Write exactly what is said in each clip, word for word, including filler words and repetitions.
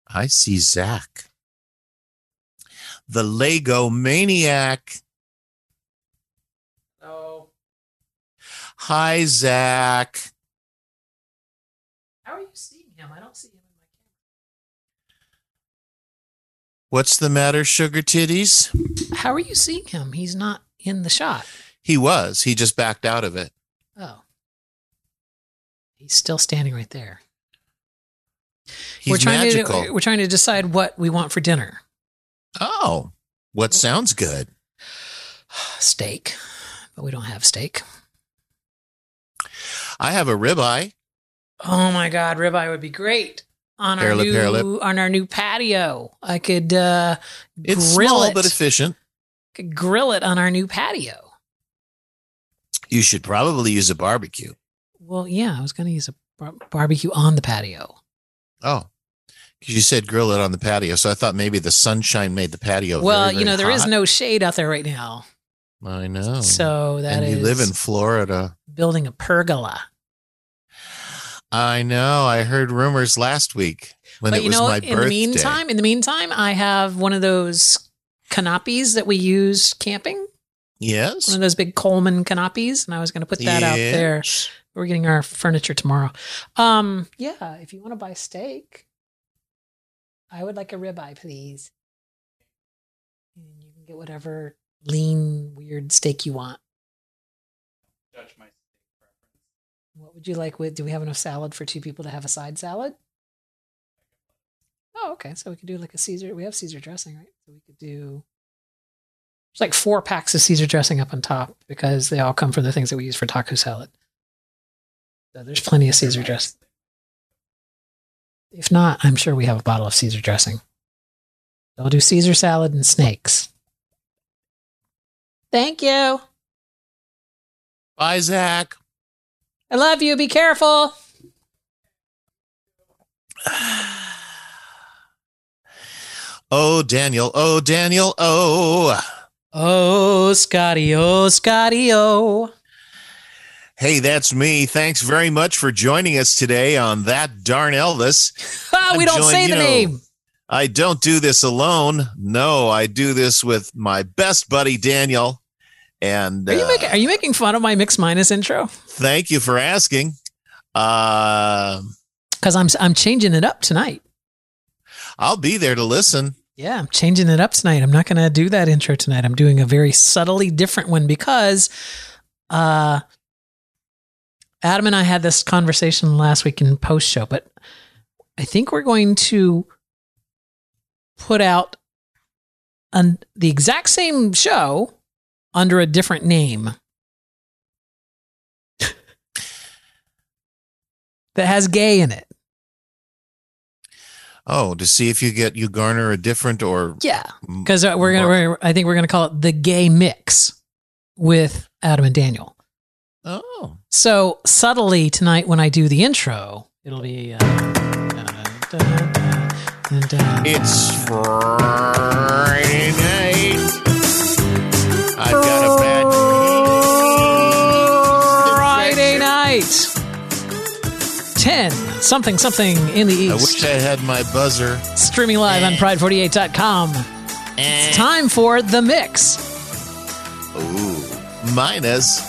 I see Zach. The Lego Maniac. Oh. Hi, Zach. How are you seeing him? I don't see him in my camera. What's the matter, Sugar Titties? How are you seeing him? He's not in the shot. He was. He just backed out of it. Oh. He's still standing right there. He's we're trying magical. To, we're trying to decide what we want for dinner. Oh, what sounds good? Steak, but we don't have steak. I have a ribeye. Oh my God, ribeye would be great on our Hair lip, new hair lip. on our new patio. I could uh, It's grill small it. but efficient. Could grill it on our new patio. You should probably use a barbecue. Well, yeah, I was going to use a bar- barbecue on the patio. Oh, because you said grill it on the patio, so I thought maybe the sunshine made the patio. Well, very, very you know, there is hot. no shade out there right now. I know. So that and is you live in Florida. building a pergola. I know. I heard rumors last week when But it you was know, my in birthday. the meantime, in the meantime, I have one of those canopies that we use camping. Yes. One of those big Coleman canopies, and I was going to put that out there. Yes. We're getting our furniture tomorrow. Um, yeah, if you want to buy steak, I would like a ribeye, please. And you can get whatever lean, weird steak you want. Judge my steak preference. What would you like with? Do we have enough salad for two people to have a side salad? Oh, okay. So we could do like a Caesar. We have Caesar dressing, right? So we could do. There's like four packs of Caesar dressing up on top because they all come from the things that we use for taco salad. So there's plenty of Caesar dressing. If not, I'm sure we have a bottle of Caesar dressing. So we'll do Caesar salad and snakes. Thank you. Bye, Zach. I love you. Be careful. Oh, Daniel. Oh, Daniel. Oh. Oh, Scotty. Oh, Scotty. Oh. Hey, that's me. Thanks very much for joining us today on That Darn Elvis. Ah, we I'm don't joined, say you the know, name. I don't do this alone. No, I do this with my best buddy, Daniel. And Are you uh, making Are you making fun of my Mix Minus intro? thank you for asking. Uh, Because I'm I'm changing it up tonight. I'll be there to listen. Yeah, I'm changing it up tonight. I'm not going to do that intro tonight. I'm doing a very subtly different one because uh, Adam and I had this conversation last week in post show, but I think we're going to put out an, the exact same show under a different name that has gay in it. Oh, to see if you get you garner a different or Yeah, because we're gonna. We're, I think we're gonna call it the Gay Mix with Adam and Daniel. Oh, So subtly tonight, when I do the intro, it'll be. Uh, da, da, da, da, da. it's Friday night. I've got a bad Friday night. ten something something in the I east. wish I had my buzzer. Streaming live on pride forty-eight dot com. It's time for the mix. Ooh, minus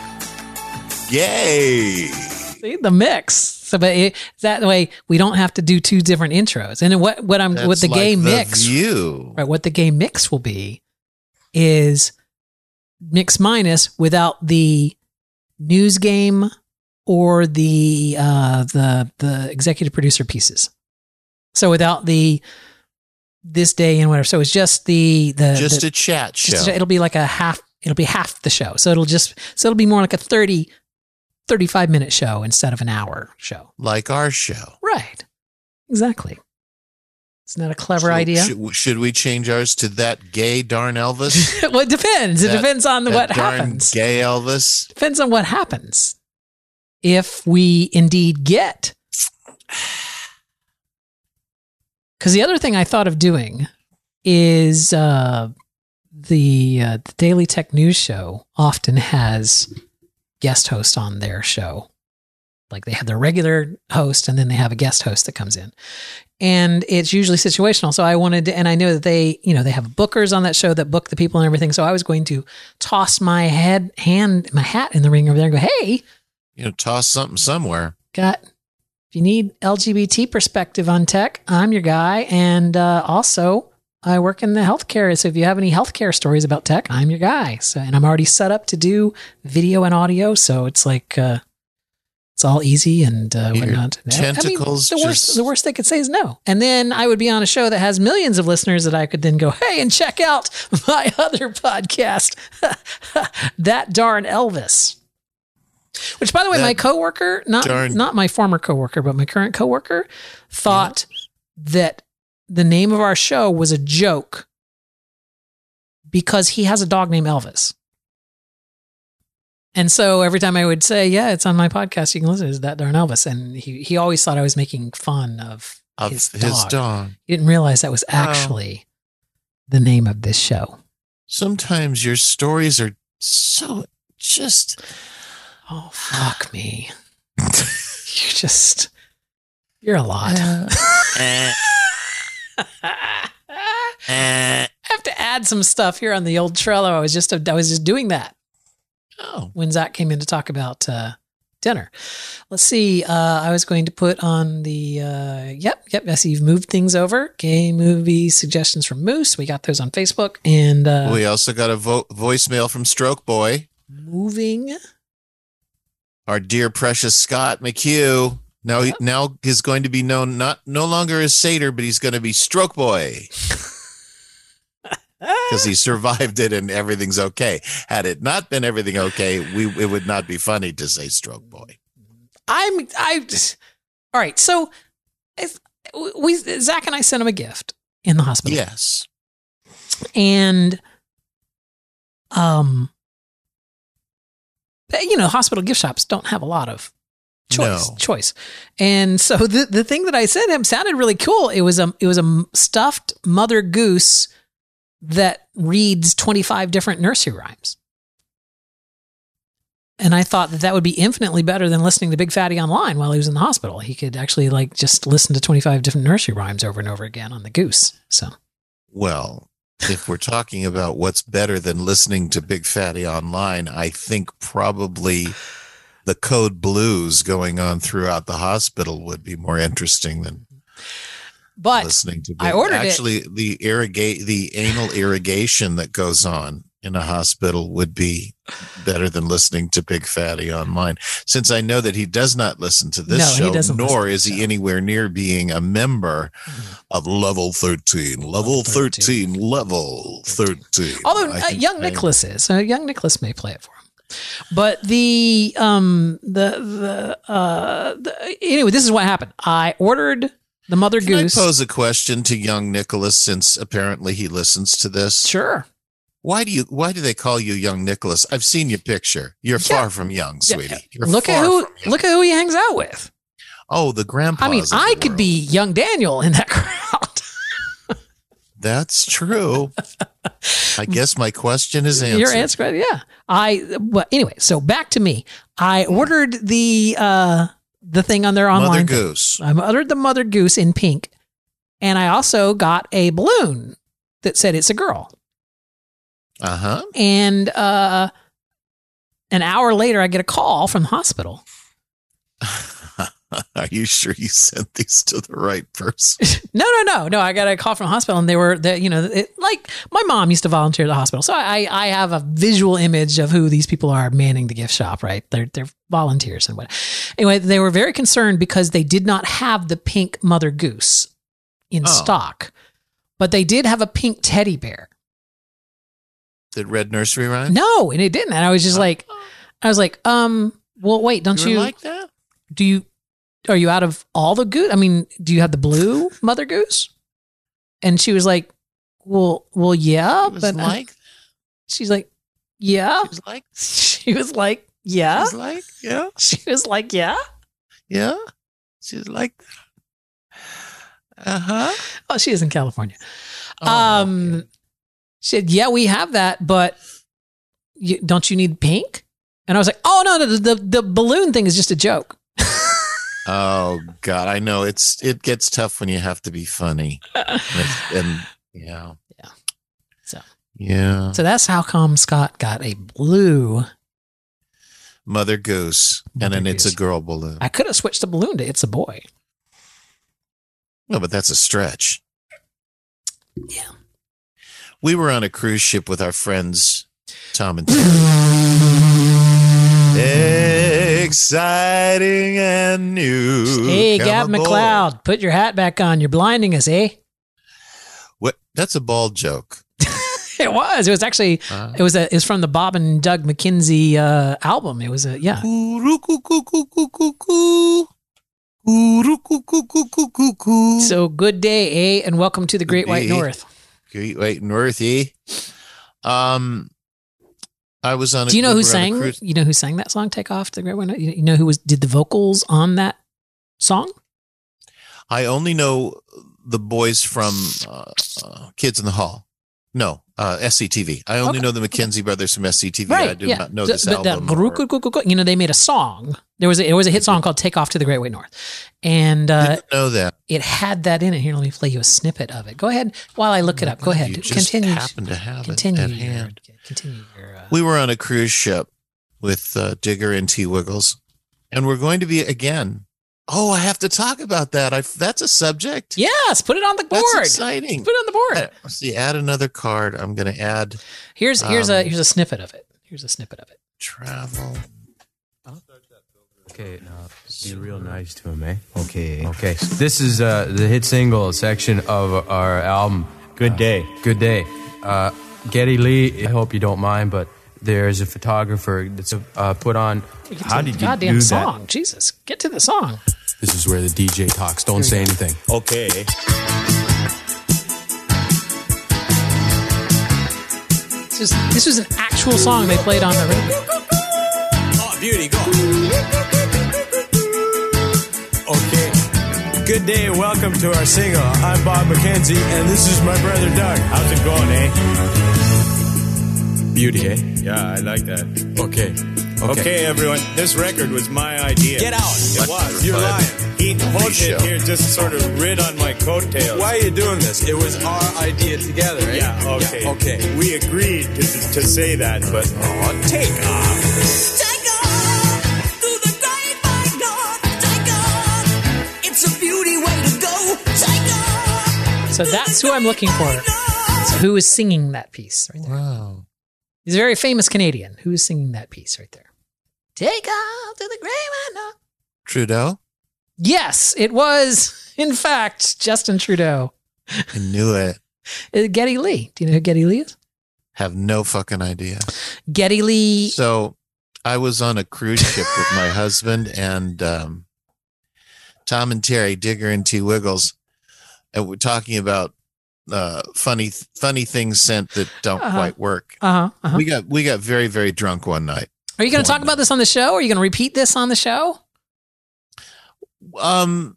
gay. See, the mix. So, but it, that way we don't have to do two different intros. And what what I'm That's what the like gay the mix, View. right? What the gay mix will be is Mix Minus without the news game or the uh, the the executive producer pieces. So without the this day and whatever. So it's just the the Just the, a chat show. just a- it'll be like a half. It'll be half the show. So it'll just so it'll be more like a thirty, thirty-five minute show instead of an hour show. like our show. Right. Exactly. Isn't that a clever Should- idea? Should, should we change ours to that gay darn Elvis? Well, it depends. It That- depends on That what darn happens. Gay Elvis. Depends on what happens. If we indeed get. Because the other thing I thought of doing is uh, the, uh, the Daily Tech News Show often has guest hosts on their show. Like they have their regular host and then they have a guest host that comes in. And it's usually situational. So I wanted to, and I know that they, you know, they have bookers on that show that book the people and everything. So I was going to toss my head, hand, my hat in the ring over there and go, hey, You know, toss something somewhere. got, if you need L G B T perspective on tech, I'm your guy. And uh, also, I work in the healthcare. So if you have any healthcare stories about tech, I'm your guy. So, and I'm already set up to do video and audio. So it's like, uh, it's all easy and uh, Your whatnot. tentacles I mean, the worst, just- the worst they could say is no. And then I would be on a show that has millions of listeners that I could then go, hey, and check out my other podcast, That Darn Elvis. Which, by the way, That my coworker, not darn- not my former coworker, but my current coworker, thought that the name of our show was a joke because he has a dog named Elvis. And so every time I would say, yeah, it's on my podcast, you can listen to That Darn Elvis. And he, he always thought I was making fun of, Of his, his dog. dog. He didn't realize that was actually the name of this show. Sometimes your stories are so just. Oh, fuck me. You just, you're a lot. Eh, I eh. have to add some stuff here on the old Trello. I was just, I was just doing that Oh, when Zach came in to talk about uh, dinner. Let's see. Uh, I was going to put on the, uh, yep, yep. I see you've moved things over. Gay movie suggestions from Moose. We got those on Facebook. And uh, we also got a vo- voicemail from Stroke Boy, moving. our dear precious Scott McHugh. Now, he, now he's going to be known not no longer as Satyr, but he's going to be Stroke Boy because he survived it and everything's okay. Had it not been everything okay, we it would not be funny to say Stroke Boy. I'm, I, all right. So if we, Zach and I sent him a gift in the hospital. Yes. And, um, you know, hospital gift shops don't have a lot of choice, No. choice. And so the, the thing that I sent him sounded really cool. It was a, it was a stuffed mother goose that reads twenty-five different nursery rhymes. And I thought that that would be infinitely better than listening to Big Fatty online while he was in the hospital. He could actually like just listen to twenty-five different nursery rhymes over and over again on the goose. So Well, if we're talking about what's better than listening to Big Fatty online, I think probably the Code Blues going on throughout the hospital would be more interesting than but listening to Big. I ordered it. Actually, the irrigate the anal irrigation that goes on in a hospital would be better than listening to Big Fatty online. Since I know that he does not listen to this No, he show, doesn't listen nor to is the he show. anywhere near being a member of Level thirteen. Level Level thirteen. thirteen. Level thirteen. Although I uh, think young I- Nicholas is, so young Nicholas may play it for him. But the um the the uh the, anyway, this is what happened. I ordered the mother Can I goose. pose a question to young Nicholas, since apparently he listens to this? Sure. Why do you? Why do they call you young Nicholas? I've seen your picture. You're Yeah. far from young, Yeah. sweetie. You're Look at far who from young. look at who he hangs out with. Oh, the grandpa. I mean, I could be young Daniel in that crowd. That's true. I guess my question is answered. Your answer, yeah. I well, anyway. So back to me. I ordered the uh the thing on their Mother online. thing. Goose. I ordered the mother goose in pink, and I also got a balloon that said it's a girl. Uh huh. And uh, an hour later, I get a call from the hospital. Are you sure you sent these to the right person? No, no, no, no. I got a call from the hospital, and they were, they, you know, it, like my mom used to volunteer at the hospital, so I, I have a visual image of who these people are manning the gift shop. Right? They're they're volunteers and what. Anyway, they were very concerned because they did not have the pink mother goose in Oh. stock, but they did have a pink teddy bear. Did Red Nursery Rhyme? No, and it didn't. And I was just like, I was like, um, well, wait, don't You you, were like that? do you, are you out of all the goose? I mean, do you have the blue mother goose? And she was like, well, well, yeah, It was but like. she's like, yeah. It was like. She was like, It yeah. was like. Yeah. She was like, yeah. Yeah. She's like. Uh huh. Oh, she is in California. Oh, um, okay. She said, yeah, we have that, but you, don't you need pink? And I was like, oh no, no, the, the, the balloon thing is just a joke. Oh God, I know it's it gets tough when you have to be funny, and, and yeah, Yeah. So yeah. so that's how come Scott got a blue. Mother Goose, Mother and then it's Goose. a girl balloon. I could have switched the balloon to It's a Boy. No, but that's a stretch. Yeah. We were on a cruise ship with our friends Tom and Terry. Exciting and new. Hey, Come Gab aboard. McLeod, put your hat back on. You're blinding us, eh? What? That's a bald joke. It was. It was actually. Uh, It was a. It was from the Bob and Doug McKenzie uh, album. It was a. Yeah. So good day, eh? And welcome to the Great White day. North. Great White North, eh? Um, I was on. A, Do you know we who were on a sang? cruise- You know who sang that song? Take Off to the Great White North. You you know who was did the vocals on that song? I only know the boys from uh, uh, Kids in the Hall. No, uh, S C T V. I only Okay. know the McKenzie brothers from S C T V. Right. I do yeah. not know The- this but the album. gru- or- gru- gru- gru- gru- you know, they made a song. There was a, it was a hit song called "Take Off to the Great White North," and uh, didn't know that. it had that in it. Here, let me play you a snippet of it. Go ahead while I look it up. Go ahead. You just Continue. happen to have Continue. it at your- hand. Continue. Your, uh, We were on a cruise ship with uh, Digger and T. Wiggles, and we're going to be again. Oh, I have to talk about that. I that's a subject. yes, put it on the That's board. exciting. Put it on the board. Uh, Let's see, add another card. I'm going to add Here's here's a Um, here's a snippet of it. Here's a snippet of it. travel. Okay, now be real nice to him, eh? Okay. Okay. This is uh, the hit single section of our album. Good Day. Good Day. Uh, Geddy Lee, I hope you don't mind, but there's a photographer that's uh, put on. Get to How the did you goddamn do song? that? Jesus, get to the song. This is where the D J talks. Don't say anything. Okay. This was, this was an actual song they played on the radio. Oh, beauty, go. Okay. Good day. Welcome to our single. I'm Bob McKenzie, and this is my brother Doug. How's it going, eh? Beauty, eh? Yeah, I like that. Okay. Okay. Okay, everyone. This record was my idea. Get out. It was. You're lying. He Horseshit here just sort of rid on my coattails. Why are you doing this? It was our idea together, eh? Yeah, okay. Yeah, okay. We agreed to, to say that, but oh, take off. Take off to the great white north. Take off. It's a beauty way to go. Take off. So that's who I'm looking for. So who is singing that piece right there? Wow. He's a very famous Canadian. Who is singing that piece right there? Take off to the great white north. Trudeau. Yes, it was, in fact, Justin Trudeau. I knew it. Uh, Geddy Lee. Do you know who Geddy Lee is? Have no fucking idea. Geddy Lee. So I was on a cruise ship with my husband and um, Tom and Terry, Digger and T. Wiggles, and we're talking about uh, funny, funny things sent that don't Uh-huh. quite work. Uh-huh. uh-huh. We got we got very very drunk one night. Are you going to talk one about this on the show? Are you going to repeat this on the show? Um,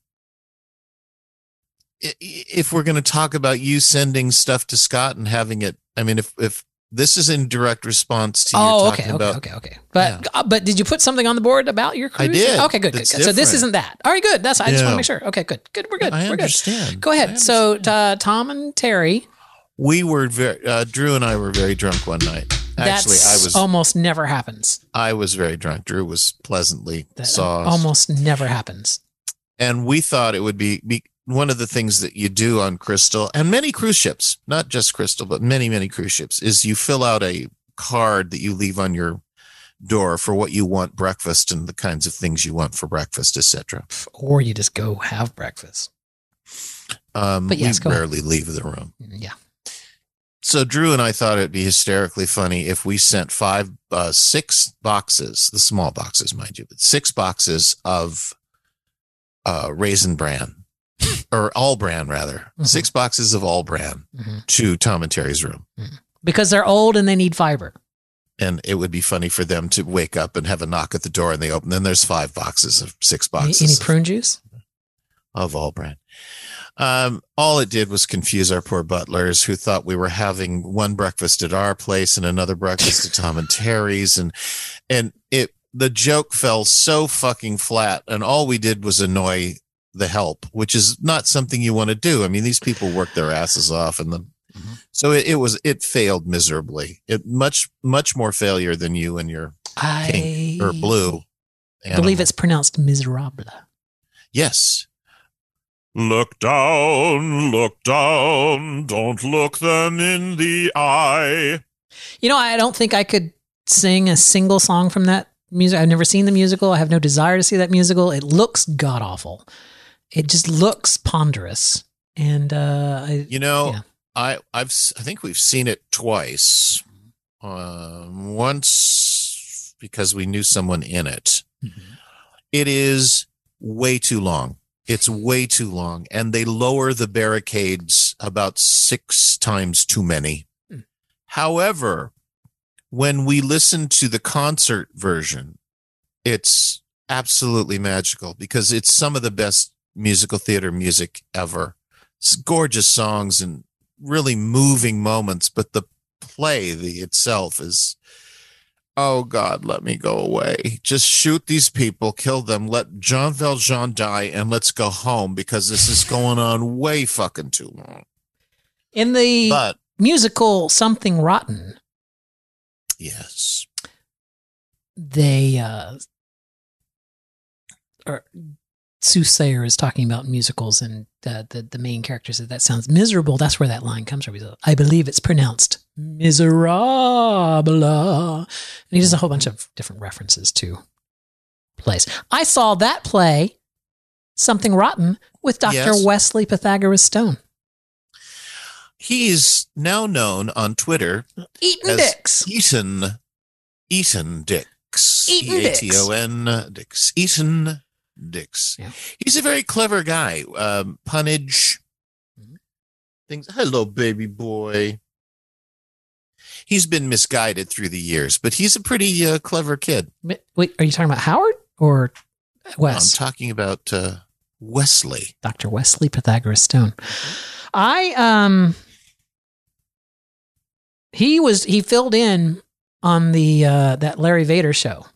i- if we're going to talk about you sending stuff to Scott and having it, I mean, if if this is in direct response to you Oh, talking okay, okay, about, okay, okay. But Yeah. uh, but did you put something on the board about your cruise? did. Okay, good, good, That's good. So this different. isn't that. All right, good. That's I just want Yeah. to make sure. Okay, good, good. We're good. I We're good. understand. Go I ahead. So understand. uh, Tom and Terry. we were very uh, Drew and I were very drunk one night. Actually, That's I was almost never happens. I was very drunk. Drew was pleasantly That sauced. almost never happens. And we thought it would be, be one of the things that you do on Crystal and many cruise ships, not just Crystal, but many, many cruise ships, is you fill out a card that you leave on your door for what you want breakfast and the kinds of things you want for breakfast, et cetera. Or you just go have breakfast. Um, But yes, we go ahead. rarely leave the room. Yeah. So Drew and I thought it'd be hysterically funny if we sent five, uh, six boxes, the small boxes, mind you, but six boxes of uh, Raisin Bran or All Bran rather, Mhm. six boxes of All Bran Mhm. to Tom and Terry's room. Because they're old and they need fiber. And it would be funny for them to wake up and have a knock at the door and they open. Then there's five boxes of six Any, boxes any of- prune juice? of All Bran. Um, all it did was confuse our poor butlers who thought we were having one breakfast at our place and another breakfast at Tom and Terry's. And, and it, the joke fell so fucking flat, and all we did was annoy the help, which is not something you want to do. I mean, these people work their asses off, and then mm-hmm. so it, it was it failed miserably. It much much more failure than you and your I pink or blue. I believe it's pronounced miserable. Yes. Look down, look down, don't look them in the eye. You know, I don't think I could sing a single song from that music. I've never seen the musical. I have no desire to see that musical. It looks god awful. It just looks ponderous. And uh, I, you know, yeah. I I've I think we've seen it twice. Uh, once because we knew someone in it. Mm-hmm. It is way too long. It's way too long, and they lower the barricades about six times too many. Mm. However, when we listen to the concert version, it's absolutely magical because it's some of the best musical theater music ever. It's gorgeous songs and really moving moments, but the play the itself is, oh God, let me go away. Just shoot these people, kill them, let Jean Valjean die, and let's go home because this is going on way fucking too long. In the but, musical Something Rotten, yes, they uh, or Soothsayer is talking about musicals, and the, the the main character said that sounds miserable. That's where that line comes from. He said, I believe it's pronounced miserable. And he does a whole bunch of different references to plays. I saw that play, Something Rotten, with Doctor Yes. Wesley Pythagoras Stone. He's now known on Twitter Eaton as Dix. Eaton, Eaton Dix. Eaton Dix. E A T O N Dix. Eaton Dix. Yeah. He's a very clever guy. Um, punnage. Things. Hello, baby boy. He's been misguided through the years, but he's a pretty uh, clever kid. Wait, are you talking about Howard or Wes? I'm talking about uh, Wesley. Doctor Wesley Pythagoras Stone. I um he was he filled in on the uh that Larry Vader show.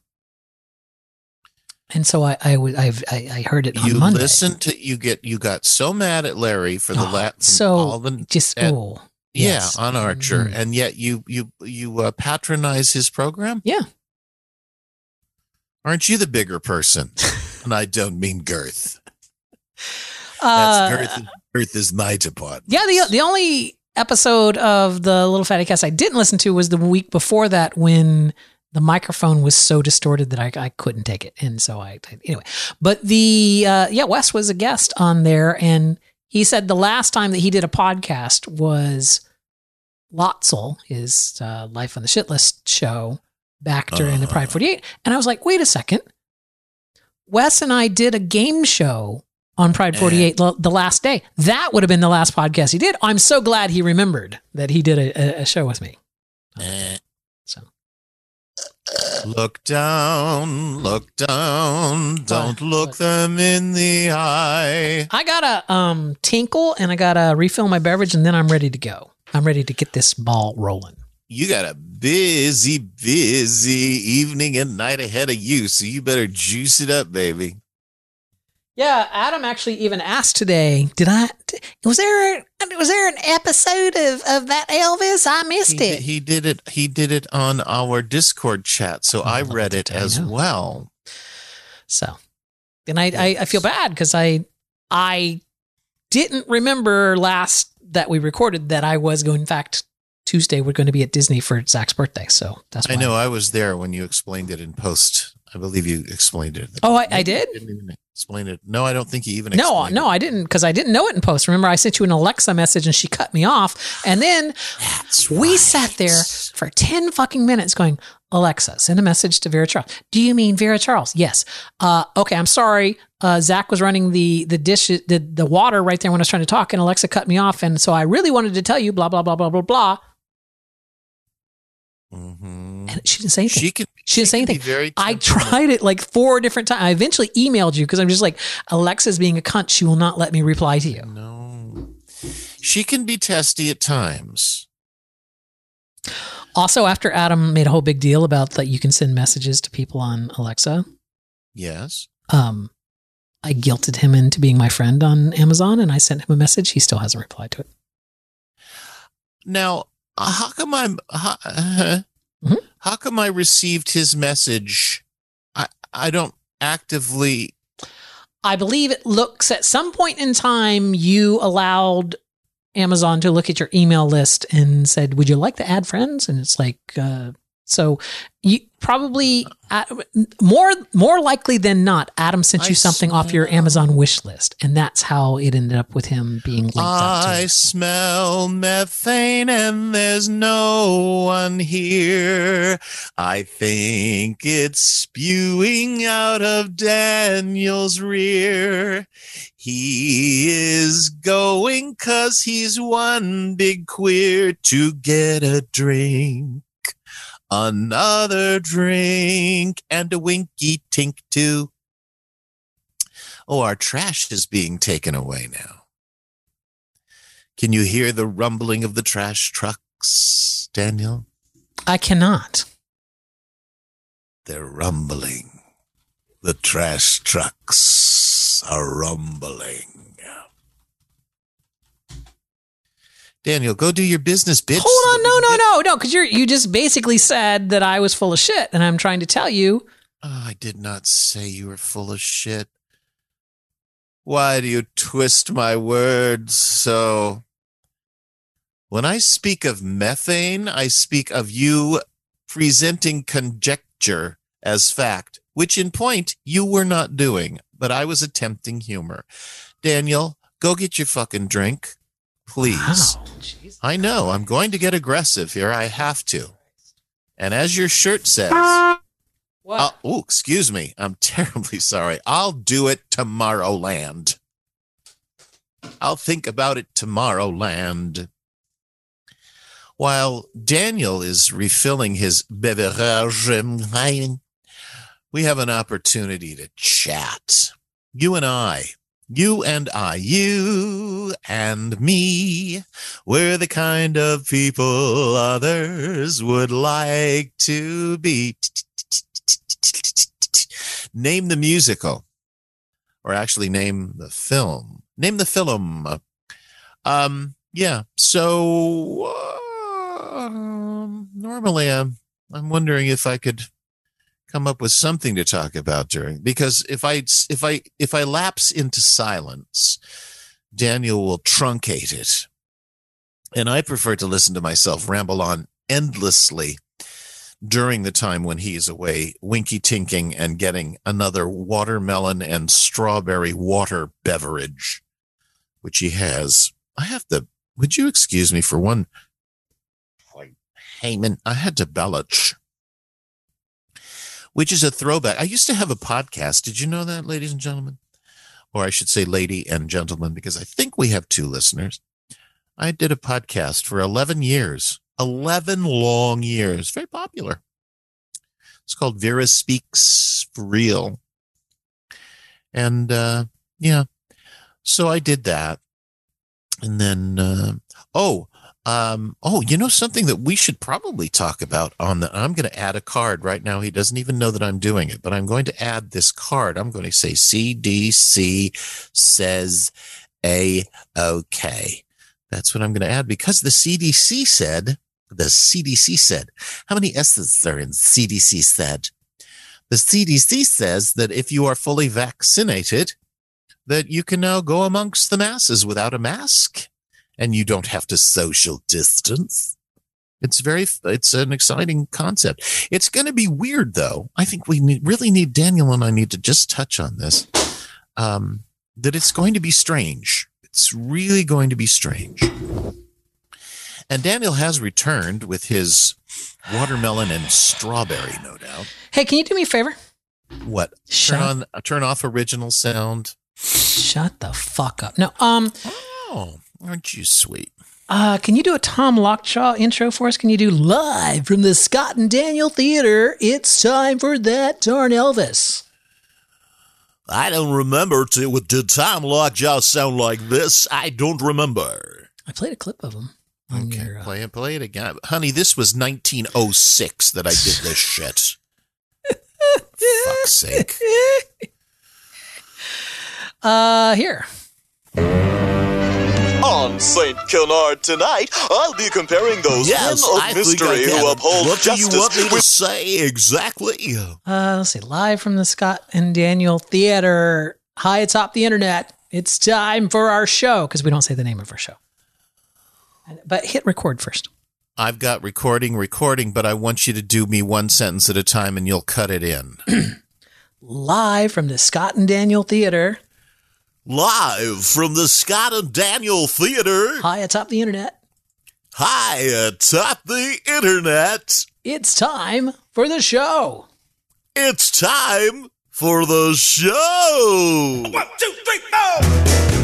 And so I I was I've, I I heard it on You Monday. listened to you get you got so mad at Larry for the Oh, last so all the just at- oh, yeah yes. on Archer, Mhm. and yet you you you uh, patronize his program. Yeah. Aren't you the bigger person? And I don't mean girth. Uh, That's girth. Girth is my department. Yeah, the the only episode of the Little Fatty Cast I didn't listen to was the week before that when the microphone was so distorted that I, I couldn't take it. And so I, I anyway, but the, uh, yeah, Wes was a guest on there, and he said the last time that he did a podcast was Lotzel, his uh, Life on the Shit List show back during the Uh-huh. Pride forty-eight. And I was like, wait a second. Wes and I did a game show on Pride forty-eight l- the last day. That would have been the last podcast he did. I'm so glad he remembered that he did a, a, a show with me. Eh. So Look down, look down, don't look them in the eye. I gotta um tinkle and I gotta refill my beverage, and then I'm ready to go. I'm ready to get this ball rolling. You got a busy, busy evening and night ahead of you, so you better juice it up, baby. Yeah, Adam actually even asked today, did I, was there, was there an episode of, of that Elvis? I missed He, it. he did it. He did it on our Discord chat, so I well, read did it I as know? well. So, and I, I, I feel bad because I, I didn't remember last that we recorded that I was going, in fact, Tuesday we're going to be at Disney for Zach's birthday. So that's why. I know. I was there when you explained it in post. I believe you explained it. Oh, I, I did? Didn't even explain it. No, I don't think you even No, explained no, it. I didn't because I didn't know it in post. Remember, I sent you an Alexa message and she cut me off. And then That's we right. sat there for ten fucking minutes going, Alexa, send a message to Vera Charles. Do you mean Vera Charles? Yes. Uh, okay, I'm sorry. Uh, Zach was running the the dish, the, the water right there when I was trying to talk, and Alexa cut me off. And so I really wanted to tell you, blah, blah, blah, blah, blah, blah. Mhm. And she didn't say anything. She can. She didn't say can be anything. Very I temperamental. tried it like four different times. I eventually emailed you because I'm just like, Alexa's being a cunt. She will not let me reply to you. No, she can be testy at times. Also, after Adam made a whole big deal about that you can send messages to people on Alexa, Yes. um, I guilted him into being my friend on Amazon, and I sent him a message. He still hasn't replied to it. Now, uh, how come I'm how, uh, Mhm. how come I received his message? I I don't actively. I believe it looks at some point in time you allowed Amazon to look at your email list and said, "Would you like to add friends?" And it's like, uh, so you probably uh, more more likely than not, Adam sent you I something off your smell- Amazon wish list, and that's how it ended up with him being linked up I to. smell methane and there's no one here. I think it's spewing out of Daniel's rear. He is going 'cause he's one big queer to get a drink. Another drink and a winky tink too. Oh, our trash is being taken away now. Can you hear the rumbling of the trash trucks, Daniel? I cannot. They're rumbling. The trash trucks are rumbling. Daniel, go do your business, bitch. Hold on, so no, that we no, can get- no, no, because you're you just basically said that I was full of shit, and I'm trying to tell you. Oh, I did not say you were full of shit. Why do you twist my words so? When I speak of methane, I speak of you presenting conjecture as fact, which in point you were not doing, but I was attempting humor. Daniel, go get your fucking drink, please. Wow, jeez. I know, I'm going to get aggressive here. I have to. And as your shirt says, What? Uh, oh, excuse me. I'm terribly sorry. I'll do it tomorrow, land. I'll think about it tomorrow, land. While Daniel is refilling his beverage, we have an opportunity to chat. You and I. You and I, you and me, we're the kind of people others would like to be. Name the musical, or actually name the film. Name the film. Um, yeah. So uh, normally, I'm I'm wondering if I could come up with something to talk about during, because if I if I if I lapse into silence, Daniel will truncate it, and I prefer to listen to myself ramble on endlessly during the time when he's away winky tinking and getting another watermelon and strawberry water beverage, which he has. I have to, would you excuse me for one? Like, Heyman, I had to belch, which is a throwback. I used to have a podcast. Did you know that, ladies and gentlemen? Or I should say lady and gentlemen, because I think we have two listeners. I did a podcast for eleven years. eleven long years. Very popular. It's called Vera Speaks for Real. And, uh, yeah, so I did that. And then, uh, oh, um, oh, you know, something that we should probably talk about on the, I'm going to add a card right now. He doesn't even know that I'm doing it, but I'm going to add this card. I'm going to say C D C says A OK. That's what I'm going to add, because the C D C said, the C D C said, how many S's are in C D C said? The C D C says that if you are fully vaccinated, that you can now go amongst the masses without a mask, and you don't have to social distance. It's very, it's an exciting concept. It's going to be weird, though. I think we need, really need, Daniel and I need to just touch on this, um, that it's going to be strange. It's really going to be strange. And Daniel has returned with his watermelon and strawberry, no doubt. Hey, can you do me a favor? What? Shut- Turn on, turn off original sound. Shut the fuck up. No, um, Oh, aren't you sweet? uh, can you do a Tom Lockjaw intro for us? Can you do live from the Scott and Daniel Theater? It's time for That Darn Elvis. I don't remember. To, did Tom Lockjaw sound like this? I don't remember. I played a clip of him. on Okay, your, uh, play it, play it again. Honey, this was nineteen oh six that I did this shit. Fuck's sake. uh, here. On Saint Kilnard tonight, I'll be comparing those Yes, men of I think I mystery get who it. uphold What do justice you want me to with say exactly? Uh, let's see. Live from the Scott and Daniel Theater, high atop the internet. It's time for our show because we don't say the name of our show. But hit record first. I've got recording, recording, but I want you to do me one sentence at a time and you'll cut it in. Live from the Scott and Daniel Theater, Live from the Scott and Daniel Theater, high atop the internet. high atop the internet. It's time for the show. It's time for the show. one, two, three, four.